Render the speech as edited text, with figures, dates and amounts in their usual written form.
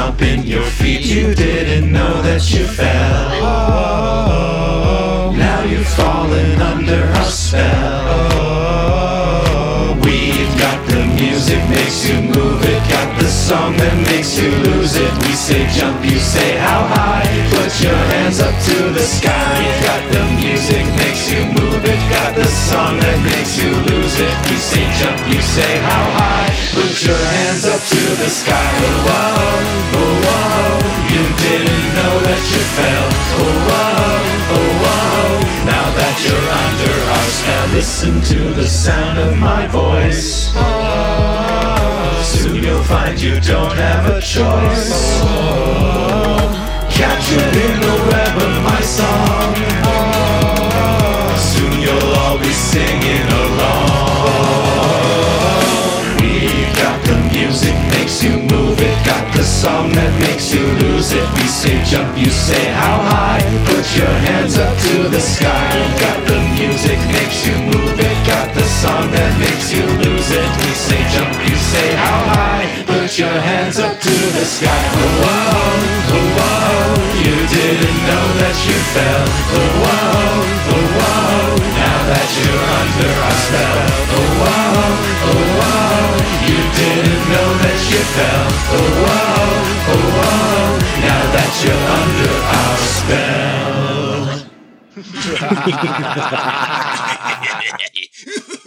stomping your feet. You didn't know that you fell. Now you've fallen under our spell. We've got the music, makes you move it. Got the song that makes you lose it. We say jump, you say how high. Put your hands up to the sky. We've got the music, makes you move it. Got the song that makes you lose it. We say jump, you say how high. Put your hands up to the sky. Oh whoa, oh whoa. You didn't know that you fell. Oh whoa, oh whoa. Now that you're under our spell, listen to the sound of my voice. Soon you'll find you don't have a choice. Captured in the web of my song. Soon you'll all be singing along. We've got the music, makes you move it. Got the song that makes you lose it. We say jump, you say how high. Put your hands up to the sky. Got the music, makes you move it. Got the song that makes you lose it. We say jump, you say how high. Put your hands up to the sky. Oh whoa, oh whoa. You didn't know that you fell. Oh whoa, oh whoa. Now that you're under our spell. Oh whoa, oh whoa. You didn't know that you fell. Oh whoa, oh whoa. Now that you're under our spell.